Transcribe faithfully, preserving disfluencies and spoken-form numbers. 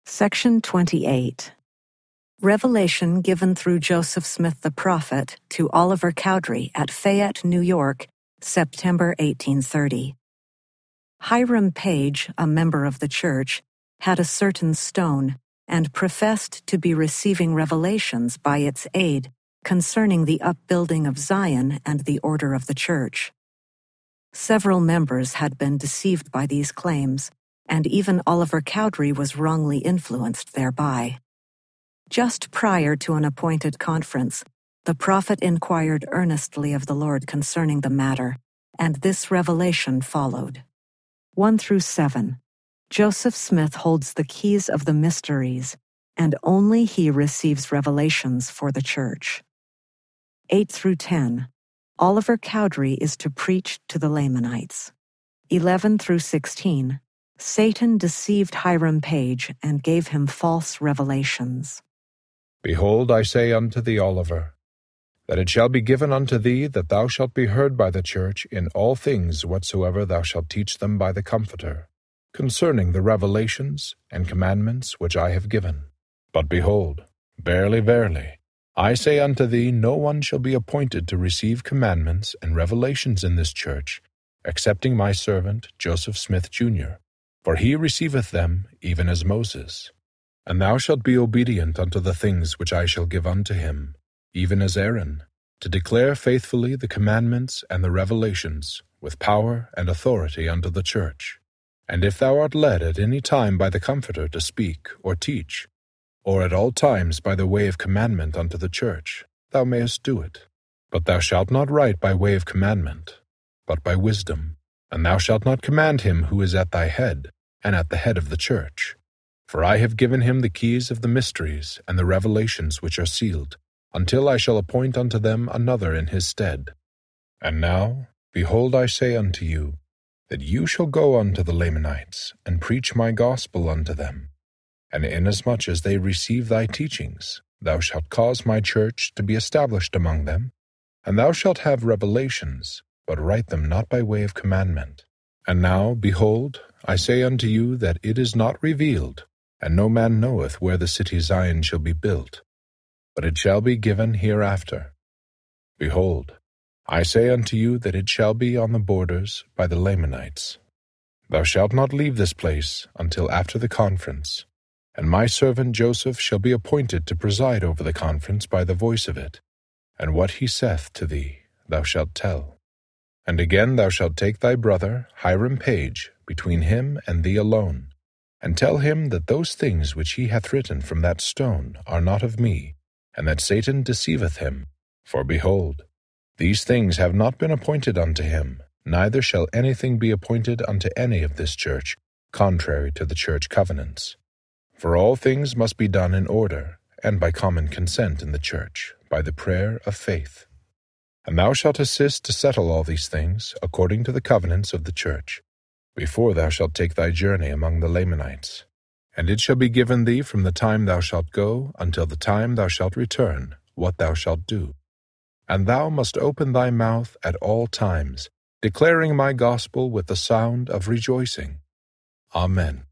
Section twenty-eight. Revelation given through Joseph Smith the prophet to Oliver Cowdery at Fayette, New York, September eighteen thirty. Hiram Page, a member of the church, had a certain stone and professed to be receiving revelations by its aid concerning the upbuilding of Zion and the order of the church. Several members had been deceived by these claims, and even Oliver Cowdery was wrongly influenced thereby. Just prior to an appointed conference, the prophet inquired earnestly of the Lord concerning the matter, and this revelation followed. one through seven. Joseph Smith holds the keys of the mysteries, and only he receives revelations for the church. eight through ten. Oliver Cowdery is to preach to the Lamanites. eleven through sixteen. Satan deceived Hiram Page and gave him false revelations. Behold, I say unto thee, Oliver, that it shall be given unto thee that thou shalt be heard by the church in all things whatsoever thou shalt teach them by the Comforter, concerning the revelations and commandments which I have given. But behold, verily, verily, I say unto thee, no one shall be appointed to receive commandments and revelations in this church, excepting my servant Joseph Smith, Junior, for he receiveth them even as Moses. And thou shalt be obedient unto the things which I shall give unto him, even as Aaron, to declare faithfully the commandments and the revelations, with power and authority unto the church. And if thou art led at any time by the Comforter to speak or teach, or at all times by the way of commandment unto the church, thou mayest do it. But thou shalt not write by way of commandment, but by wisdom. And thou shalt not command him who is at thy head, and at the head of the church. For I have given him the keys of the mysteries and the revelations which are sealed, until I shall appoint unto them another in his stead. And now, behold, I say unto you, that you shall go unto the Lamanites, and preach my gospel unto them. And inasmuch as they receive thy teachings, thou shalt cause my church to be established among them, and thou shalt have revelations, but write them not by way of commandment. And now, behold, I say unto you that it is not revealed, and no man knoweth where the city Zion shall be built, but it shall be given hereafter. Behold, I say unto you that it shall be on the borders by the Lamanites. Thou shalt not leave this place until after the conference, and my servant Joseph shall be appointed to preside over the conference by the voice of it, and what he saith to thee thou shalt tell. And again thou shalt take thy brother Hiram Page between him and thee alone, and tell him that those things which he hath written from that stone are not of me, and that Satan deceiveth him. For behold, these things have not been appointed unto him, neither shall anything be appointed unto any of this church, contrary to the church covenants. For all things must be done in order, and by common consent in the church, by the prayer of faith. And thou shalt assist to settle all these things, according to the covenants of the church, before thou shalt take thy journey among the Lamanites. And it shall be given thee from the time thou shalt go until the time thou shalt return, what thou shalt do. And thou must open thy mouth at all times, declaring my gospel with the sound of rejoicing. Amen.